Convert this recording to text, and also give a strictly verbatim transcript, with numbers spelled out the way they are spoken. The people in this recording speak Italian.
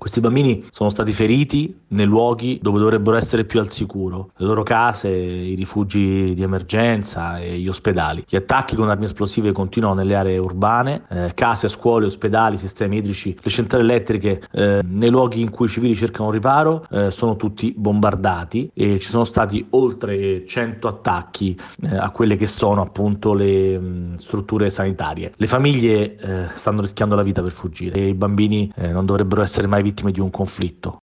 Questi bambini sono stati feriti nei luoghi dove dovrebbero essere più al sicuro, le loro case, i rifugi di emergenza e gli ospedali. Gli attacchi con armi esplosive continuano nelle aree urbane, eh, case, scuole, ospedali, sistemi idrici, le centrali elettriche, eh, nei luoghi in cui i civili cercano riparo, eh, sono tutti bombardati e ci sono stati oltre cento attacchi eh, a quelle che sono appunto le mh, strutture sanitarie. Le famiglie eh, stanno rischiando la vita per fuggire e i bambini eh, non dovrebbero essere mai vittime di un conflitto.